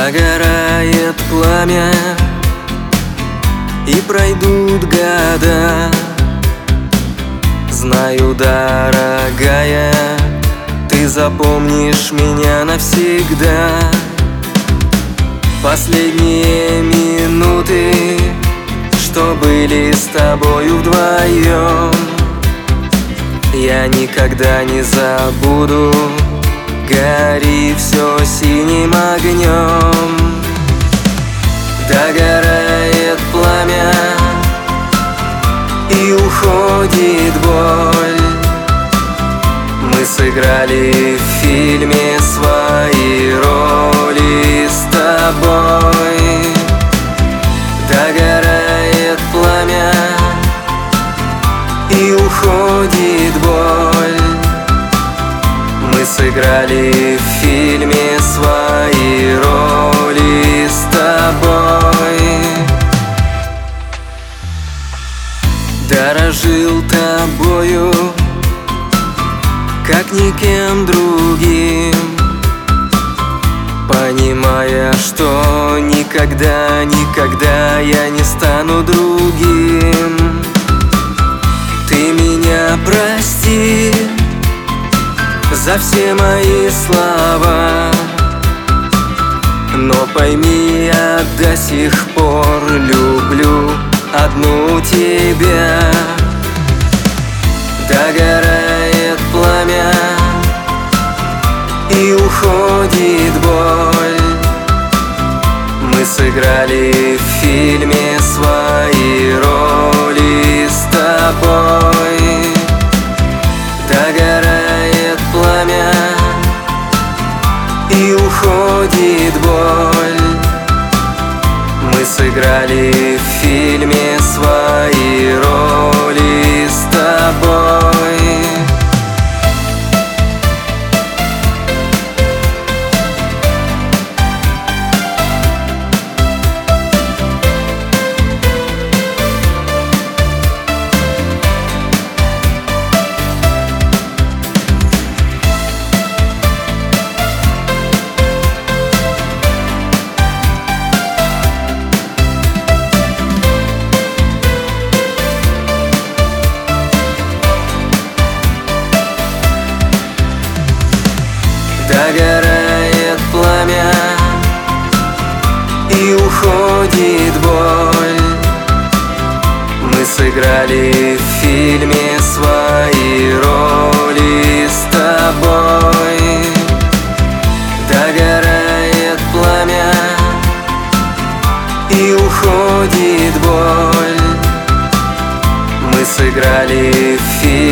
Догорает пламя, и пройдут года. Знаю, дорогая, ты запомнишь меня навсегда. Последние минуты, что были с тобою вдвоем, я никогда не забуду. Гори все синим огнем. Догорает пламя, и уходит боль. Мы сыграли в фильме свои роли с тобой. Догорает пламя, и уходит боль. Мы сыграли в фильме свои роли с тобой. Дорожил тобою, как никем другим, понимая, что никогда, никогда я не стану другим. Ты меня прости за все мои слова, но пойми, я до сих пор люблю одну тебя. Догорает пламя, и уходит боль. Мы сыграли в фильме свои роли с тобой. Догорает пламя, и уходит боль. Мы сыграли в фильме свои роли с тобой. Догорает пламя, и уходит боль. Мы сыграли в фильме свои роли с тобой. Догорает пламя, и уходит боль. Мы сыграли в фильме